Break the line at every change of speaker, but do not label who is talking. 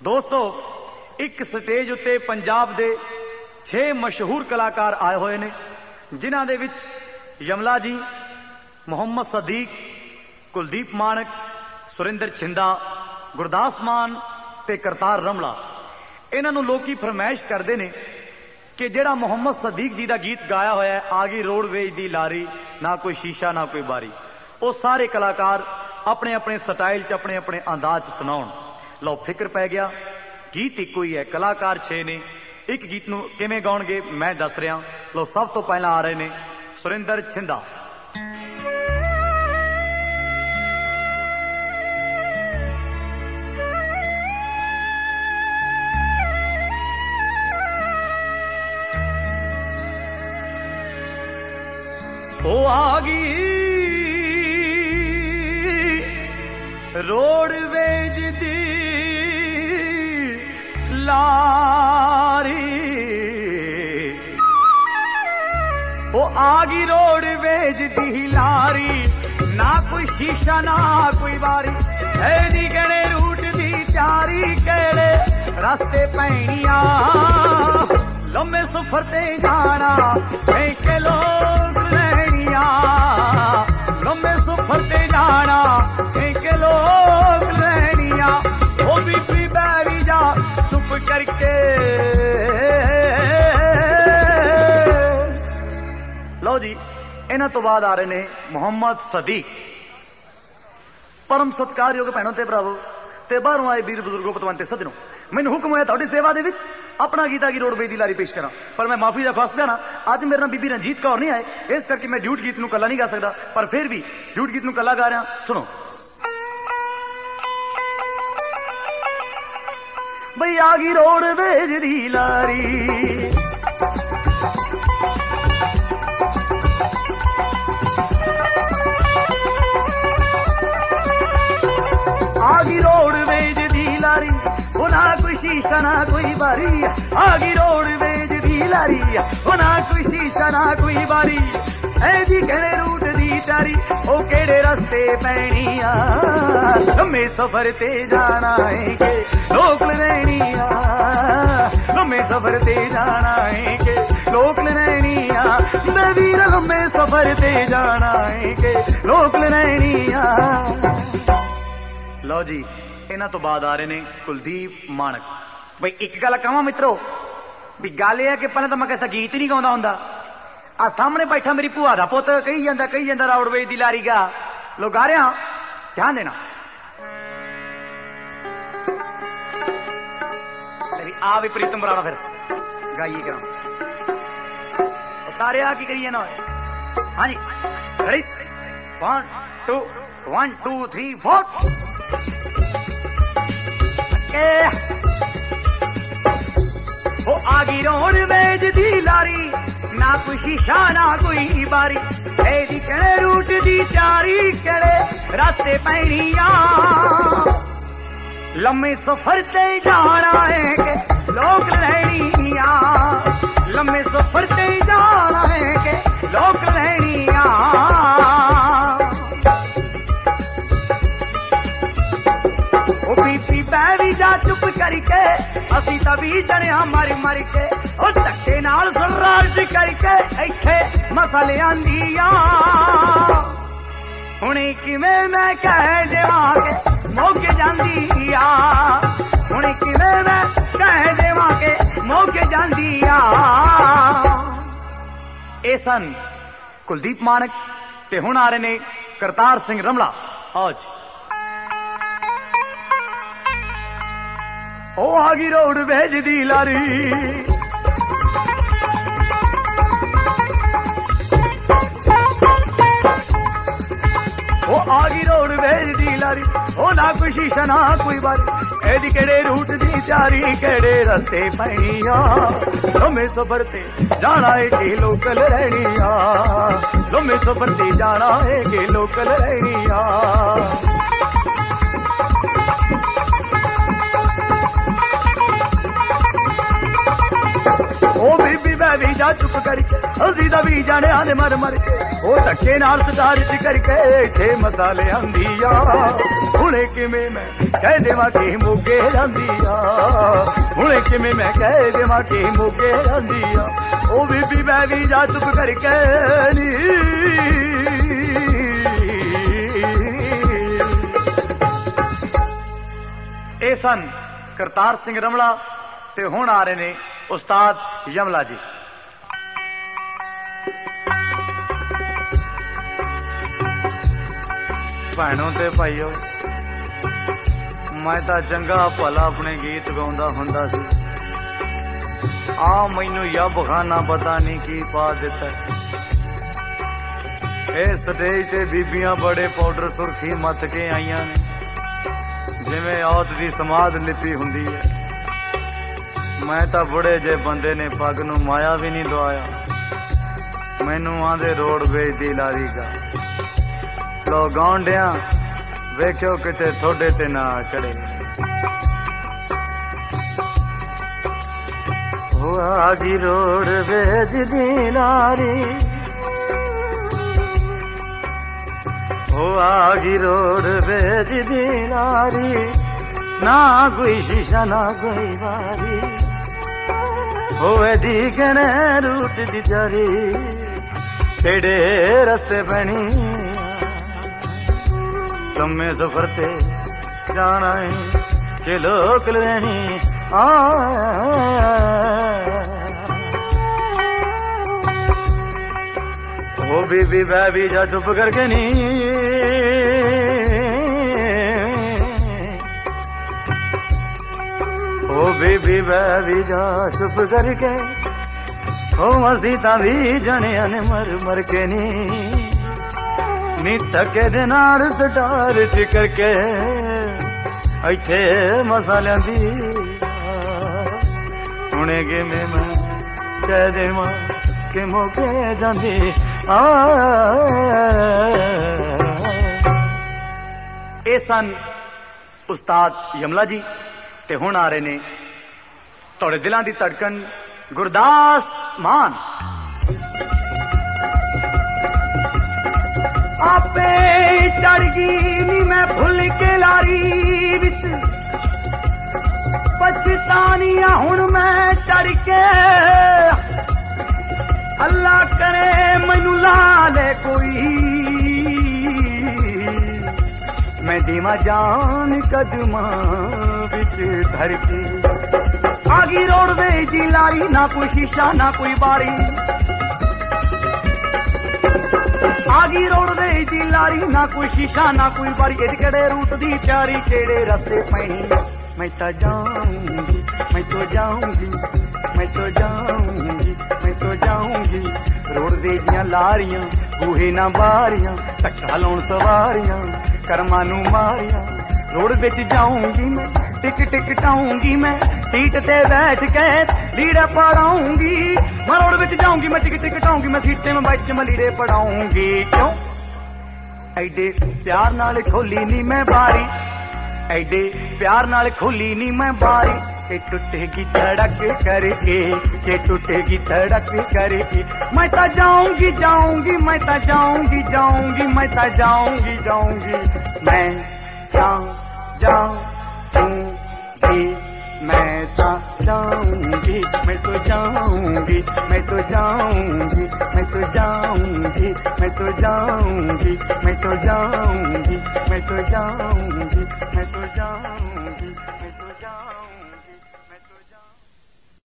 दोस्तों एक स्टेज उत्ते पंजाब दे 6 मशहूर कलाकार आए हुए ने, जिन्हां दे विच यमला जी, मुहम्मद सदीक, कुलदीप मानक, सुरिंदर छिंदा, गुरदास मान ते करतार रमला। इन्हां नूं लोकी फरमाइश करदे ने कि जिहड़ा मुहम्मद सदीक जी का गीत गाया होया है, आ गई रोडवेज दी लारी, ना कोई शीशा ना कोई बारी, वो सारे कलाकार अपने अपने स्टाइल च अपने अपने अंदाज च सुनाउण। लो फिक्र पै गया, गीत इक्को ही है, कलाकार 6 ने, एक गीत नूं किवें गाउणगे मैं दस रहा। लो सब तो पहला आ रहे ने सुरिंदर छिंदा। ओ आगी रोडवेज दी लारी, ओ आगी रोडवेज दी लारी, ना कोई शीशा ना कोई बारी, ऐनी गणे रूट दी चारी, केड़े रास्ते पैनिया लम्बे सफर ते जाना, के लोग लैनिया लम्बे सफर ते जाना, के लोग लैनिया, वो भी बैरी जा चुप करके। लो जी, इन्हां तो बाद आ रहे ने मुहम्मद सदीक। परम सत्कारयोग भैनों ते भरावो ते बाहरों आए वीर बुजुर्गों पतवंते सज्जनों, मैनू हुक्म होया तुहाडी सेवा दे विच अपना गीता की रोडवेज दी लारी पेश करा, पर मैं माफी दा खासदा ना, अज मेरे नाल बीबी रंजीत कौर नहीं आए, इस करके मैं ड्यूट गीत नूं कला नहीं गा सकदा, पर फिर भी ड्यूट गीत नूं कला गा रहा। सुनो बई आ गई रोडवेज दी लारी, आगी रोडवेज दी लारी, ओ ना कोई शीशा ना कोई बारी, आगी रोडवेज दी लारी, ओ ना कोई शीशा ना कोई बारी, ऐदी केड़े रूट दी चारी, ओ केड़े रास्ते पैनिया लम्मे सफर ते जाना है, के लोक लैनिया लम्मे सफर ते जाना है, के लोक लैनिया, वीर लम्मे सफर ते जाना है, के लोक लैनिया। लो जी, इन्हां तो बाद आ रहे ने कुलदीप मानक। भाई एक गल कहां मित्रों, भी गल यह है कि पहले तो मैं कैसा गीत ही नहीं गाउंदा हुंदा, आ सामने बैठा मेरी भूआ दा पुत कही जांदा रोडवेज दी लारी गा, लो गा रहा, ध्यान देना। आ भी प्रीतम बराड़ा फिर गाइए क्या तारे आ की करिए ना। हाँ जी रेडी 1 2 1 2 3 4। वो आगी रोडवेज दी लारी, ना कोई शीशा ना कोई बारी, ऐदी केड़े रूट दी चारी, केड़े रास्ते पैनिया लम्मे सफर ते जाना है, के लोक लैनिया लम्मे सफर ते जाना है, के लोक लैनिया। ओ बीपी बैरी जा चुप करके, असी तभी जनिया मर मर के, ओ धक्के नाल सराज करके इत्थे मसले आंदिया, हुणे किवें मैं कह देवां के मौके जांदी आ, हुणे किवें मैं कह देवां के मौके जांदी आ। ए सन कुलदीप मानक ते हुण आ रहे ने करतार सिंह रमला। आज ओ आ गई रोडवेज दी लारी, ओ आ गई रोडवेज दी लारी, ओ ना कोई शीशा ना कोई बारी, ऐदी केड़े रूट दी चारी, केड़े रास्ते पैनिया लम्मे सफर ते जाना है, के लोकल रहनिया लम्मे सफर ते जाना है, के लोकल रहनिया। ओ बीबी भी जा चुप करके, असी दा भी जाने आने मर मर के, ओ धक्के नाल सदार च करके, इत्थे मसाले आंदिया, हुणे किवें मैं कह देवा कि मोगे जांदी आ हुणे किवें मैं कह देवा कि मोगे जांदी आ ओ बीबी मैं भी जा चुप करके नी ए सन करतार सिंह रमला ते हुण आ रहे ने उस्ताद यमला जी। भैनों ते भाईओ मैं तां चंगा भला अपने गीत गाउंदा हुंदा सी आ मैनू यब खाना पता नहीं की पा दिता ए स्टेज ते बीबियां बड़े पाउडर सुर्खी मत के आईयां ने जिवें औत दी समाध लिपी हुंदी है। मैं तां बुढ़े जे बंदे ने पग नू माया भी नहीं दवाया मैनू आंदे रोड बेचदी लारी गा लो गौंडिया वेख्यो किते थोड़े ते ना चढ़े हो आगी रोड बेचदी लारी हो आगी रोड बेचदी लारी ना कोई शीशा ना कोई बारी होवे दी कने रूट दी जारी तेरे रस्ते बनी लम्बे सफर पे जाना है कि लोग लेनी ओ बीबी बैबी जा चुप करके नी ओ बीबी बैबी जा चुप करके ओ मसीता भी जने मर मर के नी नी थके दे नाल सटार टिकर के इत्थे मसालियां दी हुणे के मैं कह देवां कि मोके जांदी ए सन उस्ताद यमला जी ते हुण आ रहे ने तुहाडे दिलां दी धड़कन गुरदास मान। आपे चढ़ गई नी मैं भुल के लारी विच पछतानिया हुण मैं चढ़ के अल्लाह करे मैनू ला ले कोई मैं दीवा जान कदमां विच धर के आगी रोडवेज दी लारी ना कोई शीशा ना कोई बारी आगी रोडवेज दी लारी ना कोई शीशा ना कोई बारी केड़े रूट दी प्यारी केड़े रस्ते पैनी मैं तो जाऊंगी मैं तो जाऊंगी मैं तो जाऊंगी मैं तो जाऊंगी रोडवेज दियां लारियां बूहे ना बारियां धक्का लाउण सवारियां कर्मां नू मारियां रोड विच जाऊंगी मैं टिक टिक टाऊंगी मैं सीट ते बैठ के लीड़े पढ़ाऊंगी मैं रोड विच जाऊंगी मैं टिक टिक टाऊंगी मैं सीट ते मैं बैठ के मैं लीड़े पढ़ाऊंगी क्यों ऐडे प्यार नाल खोली नी मैं बारी ऐडे प्यार नाल खोली नी मैं बारी के टूटेगी धड़क करके के टूटेगी धड़क करके मैं तो जाऊंगी जाऊंगी मैं तो जाऊंगी जाऊंगी मैं तो जाऊंगी जाऊंगी मैं जाऊंगी मैं तो जाऊंगी मैं तो जाऊंगी मैं तो जाऊंगी मैं तो जाऊंगी मैं तो जाऊंगी मैं तो जाऊंगी मैं तो जाऊंगी मैं तो जाऊंगी